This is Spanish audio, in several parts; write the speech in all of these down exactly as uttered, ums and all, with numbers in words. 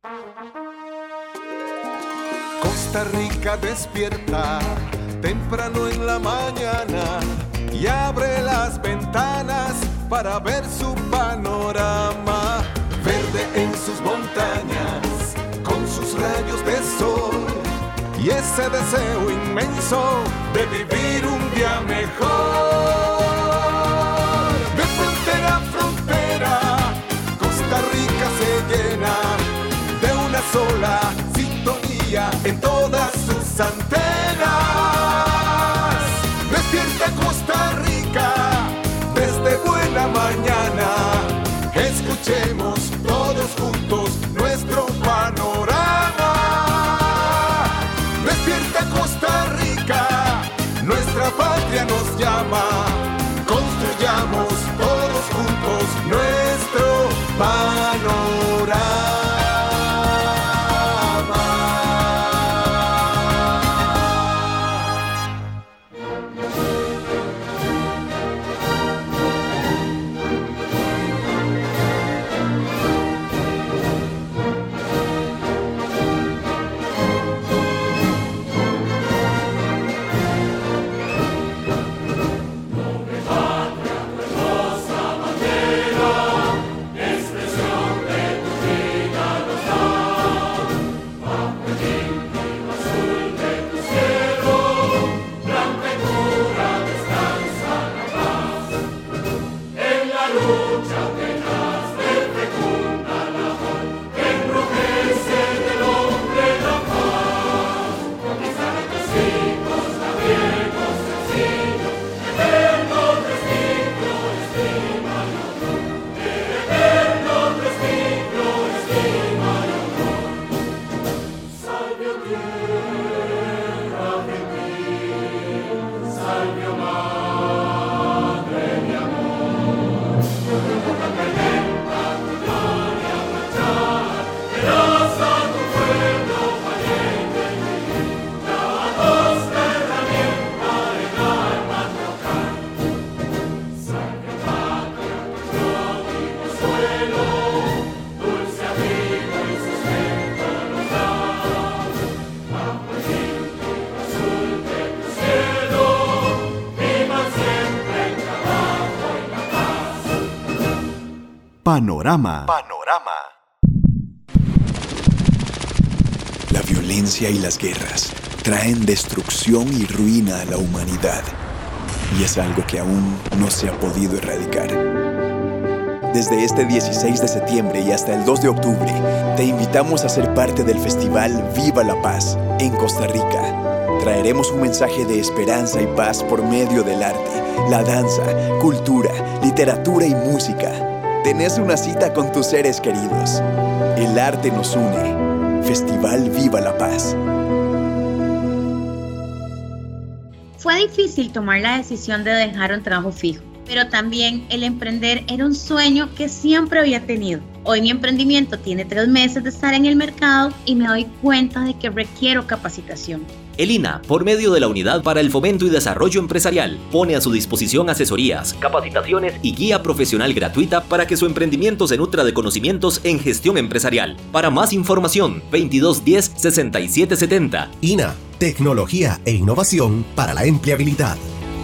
Costa Rica despierta temprano en la mañana y abre las ventanas para ver su panorama. Verde en sus montañas, con sus rayos de sol y ese deseo inmenso de vivir un día mejor. De frontera a frontera, Costa Rica se llena de una sola sintonía en todas sus antenas. Despierta Costa Rica desde buena mañana. Escuchemos todos juntos nuestro panorama. Despierta Costa Rica, nuestra patria nos llama. Construyamos todos juntos nuestro panorama. Panorama. Panorama. La violencia y las guerras traen destrucción y ruina a la humanidad. Y es algo que aún no se ha podido erradicar. Desde este dieciséis de septiembre y hasta el dos de octubre, te invitamos a ser parte del festival Viva la Paz en Costa Rica. Traeremos un mensaje de esperanza y paz por medio del arte, la danza, cultura, literatura y música. Tenés una cita con tus seres queridos. El arte nos une. Festival Viva la Paz. Fue difícil tomar la decisión de dejar un trabajo fijo, pero también el emprender era un sueño que siempre había tenido. Hoy mi emprendimiento tiene tres meses de estar en el mercado y me doy cuenta de que requiero capacitación. El I N A, por medio de la Unidad para el Fomento y Desarrollo Empresarial, pone a su disposición asesorías, capacitaciones y guía profesional gratuita para que su emprendimiento se nutra de conocimientos en gestión empresarial. Para más información, veintidós diez sesenta y siete setenta. I N A, tecnología e innovación para la empleabilidad.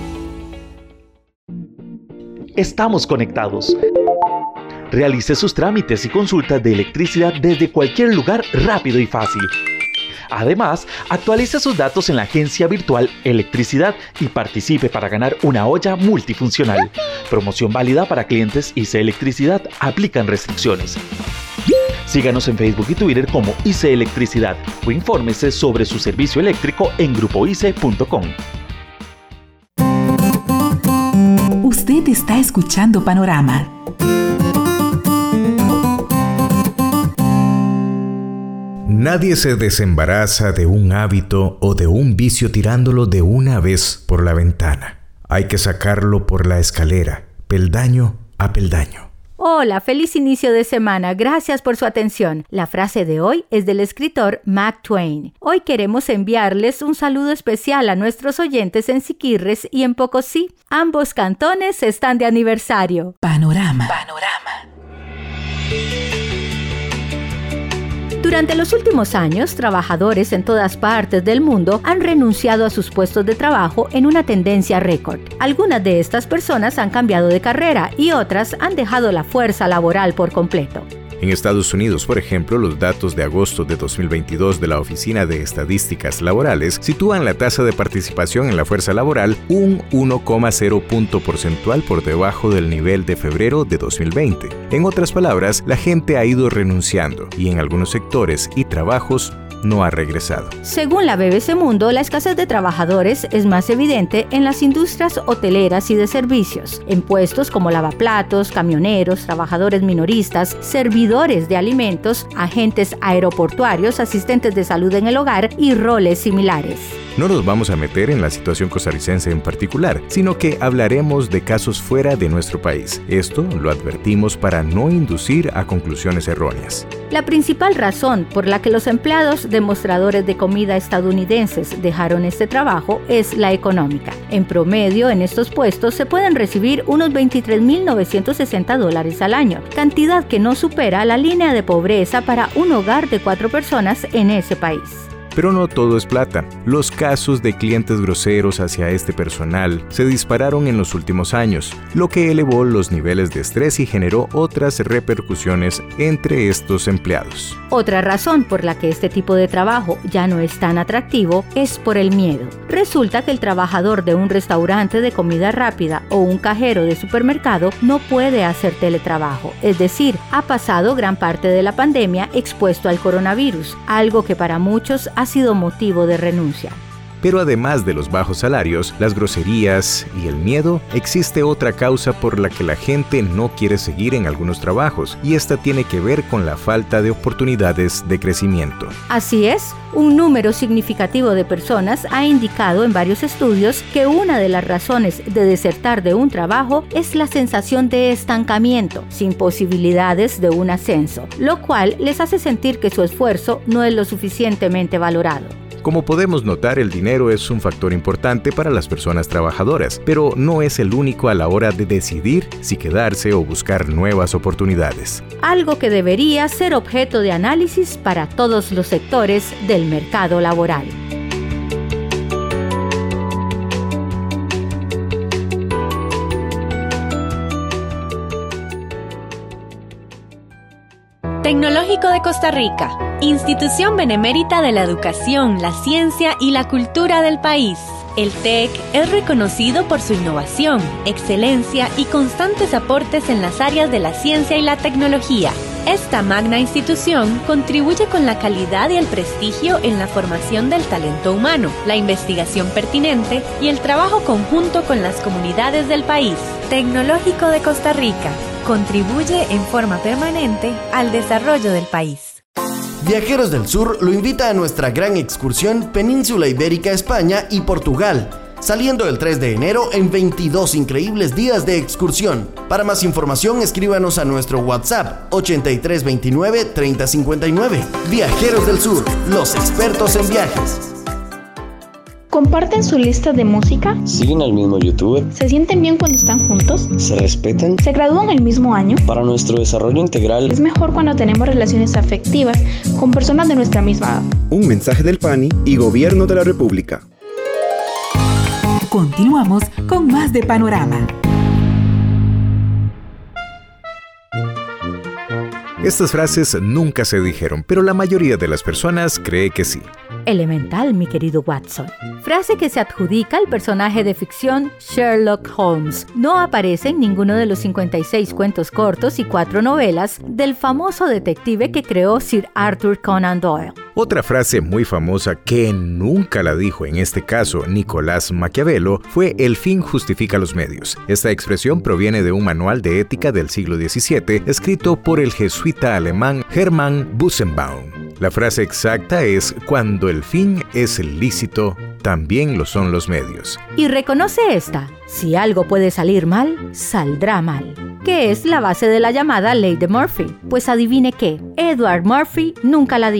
Estamos conectados. Realice sus trámites y consultas de electricidad desde cualquier lugar rápido y fácil. Además, actualice sus datos en la agencia virtual Electricidad y participe para ganar una olla multifuncional. Promoción válida para clientes I C E Electricidad. Aplican restricciones. Síganos en Facebook y Twitter como I C E Electricidad o infórmese sobre su servicio eléctrico en grupo i c e punto com. Usted está escuchando Panorama. Nadie se desembaraza de un hábito o de un vicio tirándolo de una vez por la ventana. Hay que sacarlo por la escalera, peldaño a peldaño. Hola, feliz inicio de semana. Gracias por su atención. La frase de hoy es del escritor Mark Twain. Hoy queremos enviarles un saludo especial a nuestros oyentes en Siquirres y en Pocosí. Ambos cantones están de aniversario. Panorama. Panorama. Durante los últimos años, trabajadores en todas partes del mundo han renunciado a sus puestos de trabajo en una tendencia récord. Algunas de estas personas han cambiado de carrera y otras han dejado la fuerza laboral por completo. En Estados Unidos, por ejemplo, los datos de agosto de dos mil veintidós de la Oficina de Estadísticas Laborales sitúan la tasa de participación en la fuerza laboral un uno coma cero punto porcentual por debajo del nivel de febrero de dos mil veinte. En otras palabras, la gente ha ido renunciando y en algunos sectores y trabajos no ha regresado. Según la B B C Mundo, la escasez de trabajadores es más evidente en las industrias hoteleras y de servicios, en puestos como lavaplatos, camioneros, trabajadores minoristas, servidores de alimentos, agentes aeroportuarios, asistentes de salud en el hogar y roles similares. No nos vamos a meter en la situación costarricense en particular, sino que hablaremos de casos fuera de nuestro país. Esto lo advertimos para no inducir a conclusiones erróneas. La principal razón por la que los empleados de mostradores de comida estadounidenses dejaron este trabajo es la económica. En promedio, en estos puestos se pueden recibir unos veintitrés mil novecientos sesenta dólares al año, cantidad que no supera la línea de pobreza para un hogar de cuatro personas en ese país. Pero no todo es plata. Los casos de clientes groseros hacia este personal se dispararon en los últimos años, lo que elevó los niveles de estrés y generó otras repercusiones entre estos empleados. Otra razón por la que este tipo de trabajo ya no es tan atractivo es por el miedo. Resulta que el trabajador de un restaurante de comida rápida o un cajero de supermercado no puede hacer teletrabajo, es decir, ha pasado gran parte de la pandemia expuesto al coronavirus, algo que para muchos ha sido motivo de renuncia. Pero además de los bajos salarios, las groserías y el miedo, existe otra causa por la que la gente no quiere seguir en algunos trabajos, y esta tiene que ver con la falta de oportunidades de crecimiento. Así es, un número significativo de personas ha indicado en varios estudios que una de las razones de desertar de un trabajo es la sensación de estancamiento, sin posibilidades de un ascenso, lo cual les hace sentir que su esfuerzo no es lo suficientemente valorado. Como podemos notar, el dinero es un factor importante para las personas trabajadoras, pero no es el único a la hora de decidir si quedarse o buscar nuevas oportunidades. Algo que debería ser objeto de análisis para todos los sectores del mercado laboral. Tecnológico de Costa Rica, institución benemérita de la educación, la ciencia y la cultura del país. El TEC es reconocido por su innovación, excelencia y constantes aportes en las áreas de la ciencia y la tecnología. Esta magna institución contribuye con la calidad y el prestigio en la formación del talento humano, la investigación pertinente y el trabajo conjunto con las comunidades del país. Tecnológico de Costa Rica contribuye en forma permanente al desarrollo del país. Viajeros del Sur lo invita a nuestra gran excursión Península Ibérica, España y Portugal, saliendo el tres de enero en veintidós increíbles días de excursión. Para más información, escríbanos a nuestro WhatsApp ochenta y tres veintinueve treinta cincuenta y nueve. Viajeros del Sur, los expertos en viajes. ¿Comparten su lista de música? ¿Siguen al mismo youtuber? ¿Se sienten bien cuando están juntos? ¿Se respetan? ¿Se gradúan el mismo año? Para nuestro desarrollo integral, es mejor cuando tenemos relaciones afectivas con personas de nuestra misma edad. Un mensaje del P A N I y Gobierno de la República. Continuamos con más de Panorama. Estas frases nunca se dijeron, pero la mayoría de las personas cree que sí. Elemental, mi querido Watson. Frase que se adjudica al personaje de ficción Sherlock Holmes. No aparece en ninguno de los cincuenta y seis cuentos cortos y cuatro novelas del famoso detective que creó Sir Arthur Conan Doyle. Otra frase muy famosa que nunca la dijo en este caso Nicolás Maquiavelo fue "el fin justifica los medios". Esta expresión proviene de un manual de ética del siglo diecisiete escrito por el jesuita alemán Hermann Busenbaum. La frase exacta es: cuando el fin es lícito, también lo son los medios. Y reconoce esta: si algo puede salir mal, saldrá mal, que es la base de la llamada ley de Murphy. Pues adivine qué, Edward Murphy nunca la dijo.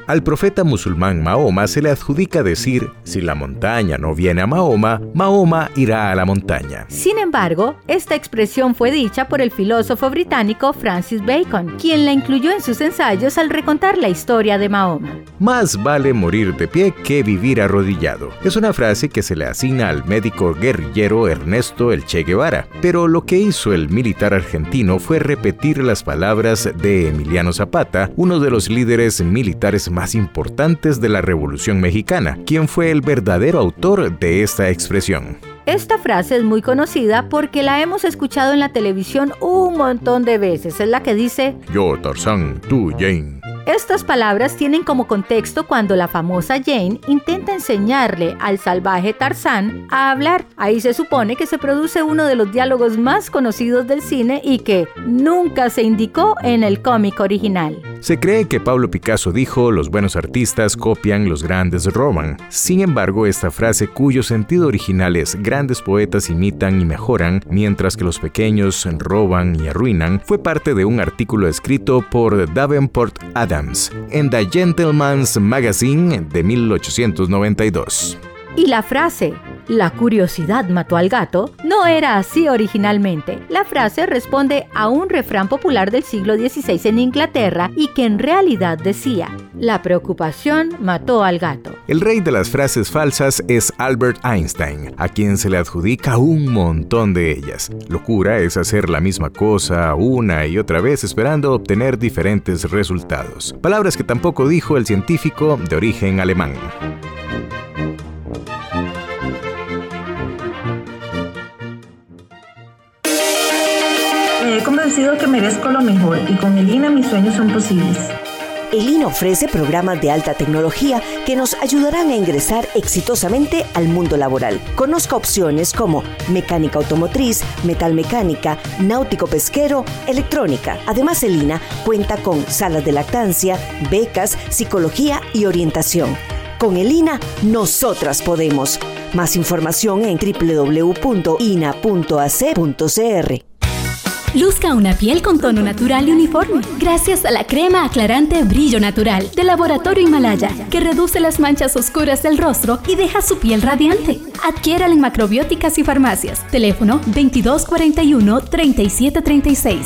Al profeta musulmán Mahoma se le adjudica decir: si la montaña no viene a Mahoma, Mahoma irá a la montaña. Sin embargo, esta expresión fue dicha por el filósofo británico Francis Bacon, quien la incluyó en sus ensayos al recontar la historia de Mahoma. Más vale morir de pie que vivir arrodillado. Es una frase que se le asigna al médico guerrillero Ernesto El Che Guevara, pero lo que hizo el militar argentino fue repetir las palabras de Emiliano Zapata, uno de los líderes militares más importantes de la Revolución Mexicana, quien fue el verdadero autor de esta expresión. Esta frase es muy conocida porque la hemos escuchado en la televisión un montón de veces. Es la que dice: yo, Tarzán, tú, Jane. Estas palabras tienen como contexto cuando la famosa Jane intenta enseñarle al salvaje Tarzán a hablar. Ahí se supone que se produce uno de los diálogos más conocidos del cine y que nunca se indicó en el cómic original. Se cree que Pablo Picasso dijo: los buenos artistas copian, los grandes roban. Sin embargo, esta frase, cuyo sentido original es grandes poetas imitan y mejoran, mientras que los pequeños roban y arruinan, fue parte de un artículo escrito por Davenport Adams en The Gentleman's Magazine de mil ochocientos noventa y dos. Y la frase "la curiosidad mató al gato" no era así originalmente. La frase responde a un refrán popular del siglo dieciséis en Inglaterra y que en realidad decía: la preocupación mató al gato. El rey de las frases falsas es Albert Einstein, a quien se le adjudica un montón de ellas. Locura es hacer la misma cosa una y otra vez esperando obtener diferentes resultados. Palabras que tampoco dijo el científico de origen alemán. Me he convencido que merezco lo mejor y con el I N A mis sueños son posibles. El I N A ofrece programas de alta tecnología que nos ayudarán a ingresar exitosamente al mundo laboral. Conozca opciones como mecánica automotriz, metalmecánica, náutico-pesquero, electrónica. Además, el I N A cuenta con salas de lactancia, becas, psicología y orientación. Con el I N A, nosotras podemos. Más información en doble u doble u doble u punto i n a punto a c punto c r. Luzca una piel con tono natural y uniforme, gracias a la crema aclarante Brillo Natural de Laboratorio Himalaya, que reduce las manchas oscuras del rostro y deja su piel radiante. Adquiérala en macrobióticas y farmacias. Teléfono veintidós cuarenta y uno, treinta y siete treinta y seis.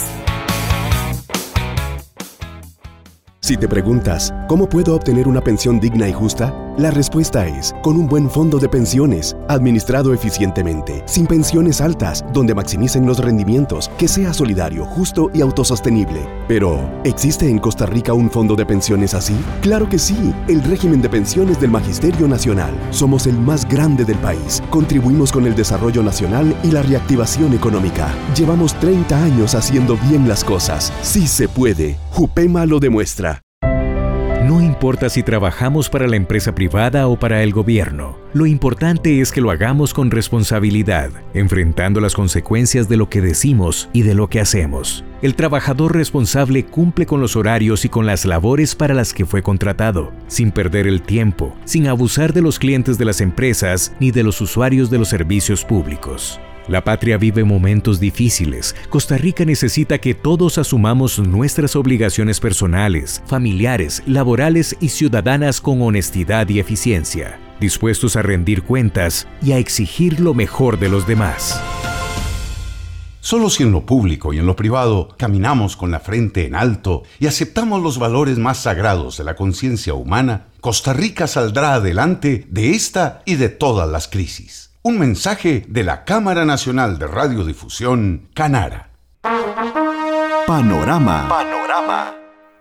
Si te preguntas, ¿cómo puedo obtener una pensión digna y justa? La respuesta es, con un buen fondo de pensiones, administrado eficientemente, sin pensiones altas, donde maximicen los rendimientos, que sea solidario, justo y autosostenible. Pero, ¿existe en Costa Rica un fondo de pensiones así? ¡Claro que sí! El régimen de pensiones del Magisterio Nacional. Somos el más grande del país. Contribuimos con el desarrollo nacional y la reactivación económica. Llevamos treinta años haciendo bien las cosas. ¡Sí se puede! Jupema lo demuestra. No importa si trabajamos para la empresa privada o para el gobierno, lo importante es que lo hagamos con responsabilidad, enfrentando las consecuencias de lo que decimos y de lo que hacemos. El trabajador responsable cumple con los horarios y con las labores para las que fue contratado, sin perder el tiempo, sin abusar de los clientes de las empresas ni de los usuarios de los servicios públicos. La patria vive momentos difíciles. Costa Rica necesita que todos asumamos nuestras obligaciones personales, familiares, laborales y ciudadanas con honestidad y eficiencia, dispuestos a rendir cuentas y a exigir lo mejor de los demás. Solo si en lo público y en lo privado caminamos con la frente en alto y aceptamos los valores más sagrados de la conciencia humana, Costa Rica saldrá adelante de esta y de todas las crisis. Un mensaje de la Cámara Nacional de Radiodifusión, Canara. Panorama. Panorama.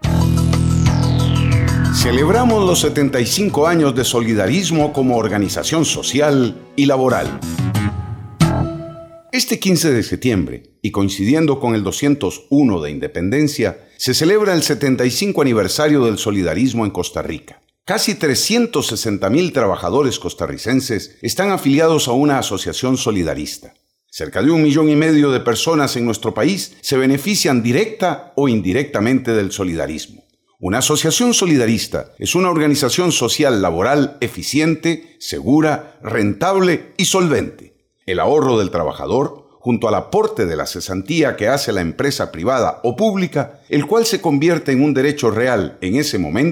Celebramos los setenta y cinco años de solidarismo como organización social y laboral. Este quince de septiembre, y coincidiendo con el doscientos uno de Independencia, se celebra el setenta y cinco aniversario del solidarismo en Costa Rica. Casi trescientos sesenta mil trabajadores costarricenses están afiliados a una asociación solidarista. Cerca de un millón y medio de personas en nuestro país se benefician directa o indirectamente del solidarismo. Una asociación solidarista es una organización social laboral eficiente, segura, rentable y solvente. El ahorro del trabajador, junto al aporte de la cesantía que hace la empresa privada o pública, el cual se convierte en un derecho real en ese momento,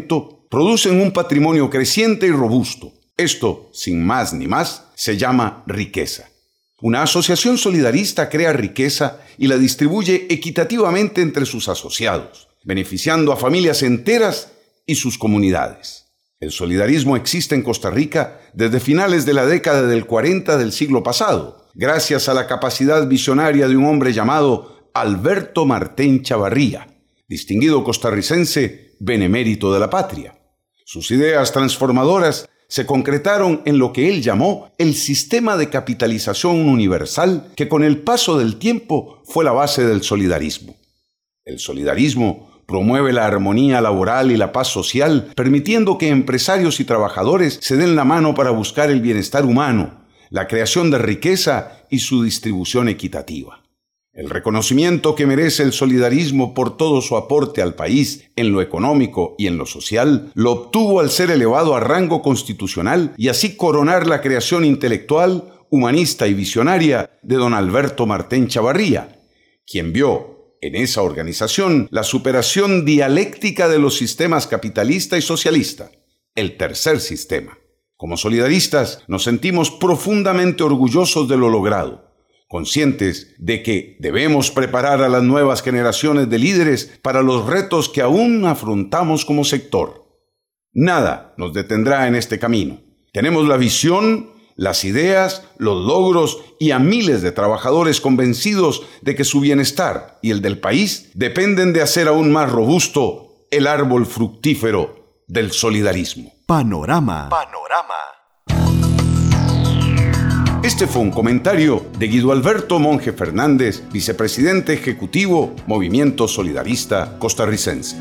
producen un patrimonio creciente y robusto. Esto, sin más ni más, se llama riqueza. Una asociación solidarista crea riqueza y la distribuye equitativamente entre sus asociados, beneficiando a familias enteras y sus comunidades. El solidarismo existe en Costa Rica desde finales de la década del cuarenta del siglo pasado, gracias a la capacidad visionaria de un hombre llamado Alberto Martén Chavarría, distinguido costarricense benemérito de la patria. Sus ideas transformadoras se concretaron en lo que él llamó el sistema de capitalización universal que con el paso del tiempo fue la base del solidarismo. El solidarismo promueve la armonía laboral y la paz social, permitiendo que empresarios y trabajadores se den la mano para buscar el bienestar humano, la creación de riqueza y su distribución equitativa. El reconocimiento que merece el solidarismo por todo su aporte al país en lo económico y en lo social lo obtuvo al ser elevado a rango constitucional y así coronar la creación intelectual, humanista y visionaria de don Alberto Martén Chavarría, quien vio en esa organización la superación dialéctica de los sistemas capitalista y socialista, el tercer sistema. Como solidaristas nos sentimos profundamente orgullosos de lo logrado, conscientes de que debemos preparar a las nuevas generaciones de líderes para los retos que aún afrontamos como sector. Nada nos detendrá en este camino. Tenemos la visión, las ideas, los logros y a miles de trabajadores convencidos de que su bienestar y el del país dependen de hacer aún más robusto el árbol fructífero del solidarismo. Panorama. Panorama. Este fue un comentario de Guido Alberto Monge Fernández, vicepresidente ejecutivo, Movimiento Solidarista Costarricense.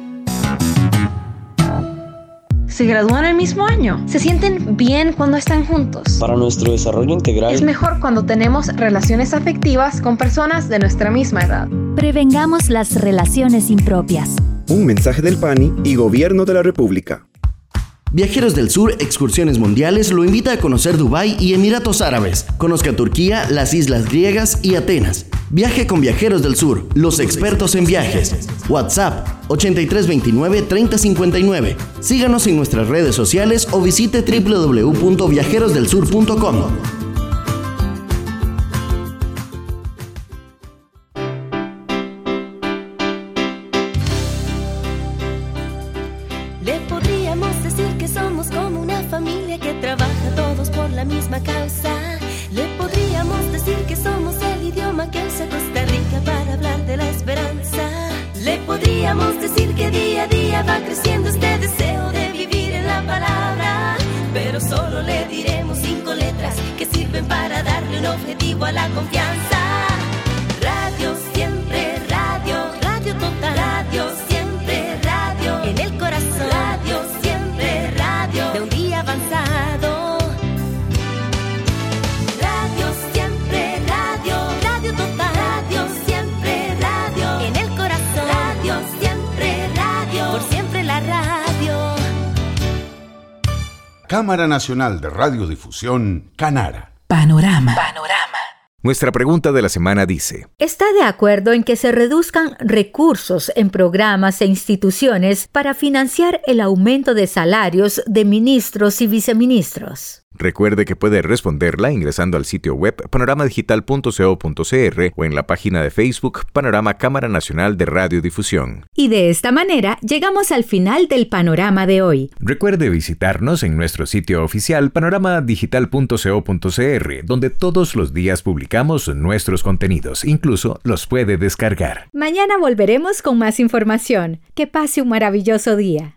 ¿Se gradúan el mismo año? ¿Se sienten bien cuando están juntos? Para nuestro desarrollo integral es mejor cuando tenemos relaciones afectivas con personas de nuestra misma edad. Prevengamos las relaciones impropias. Un mensaje del P A N I y Gobierno de la República. Viajeros del Sur Excursiones Mundiales lo invita a conocer Dubái y Emiratos Árabes. Conozca Turquía, las islas griegas y Atenas. Viaje con Viajeros del Sur, los expertos en viajes. WhatsApp ochenta y tres veintinueve treinta cincuenta y nueve. Síganos en nuestras redes sociales o visite doble u doble u doble u punto viajeros del sur punto com. Le podríamos decir que somos como una familia que trabaja todos por la misma causa. Le podríamos decir que somos el idioma que usa Costa Rica para hablar de la esperanza. Le podríamos decir que día a día va creciendo este deseo de vivir en la palabra. Pero solo le diremos cinco letras que sirven para darle un objetivo a la confianza. Radio siempre, radio, radio total, radio siempre, radio en el corazón, radio siempre, radio de un día avanzado. Radio siempre, radio, radio total, radio siempre, radio en el corazón, radio siempre, radio por siempre la radio. Cámara Nacional de Radiodifusión, Canara. Panorama. Panorama. Nuestra pregunta de la semana dice: ¿está de acuerdo en que se reduzcan recursos en programas e instituciones para financiar el aumento de salarios de ministros y viceministros? Recuerde que puede responderla ingresando al sitio web panorama digital punto co punto cr o en la página de Facebook Panorama Cámara Nacional de Radiodifusión. Y de esta manera llegamos al final del panorama de hoy. Recuerde visitarnos en nuestro sitio oficial panorama digital punto co punto cr, donde todos los días publicamos nuestros contenidos, incluso los puede descargar. Mañana volveremos con más información. Que pase un maravilloso día.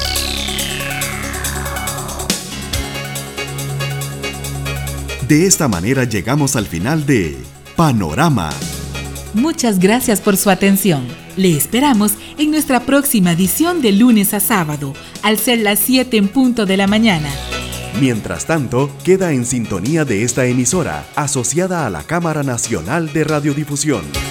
De esta manera llegamos al final de Panorama. Muchas gracias por su atención. Le esperamos en nuestra próxima edición de lunes a sábado, al ser las siete en punto de la mañana. Mientras tanto, queda en sintonía de esta emisora, asociada a la Cámara Nacional de Radiodifusión.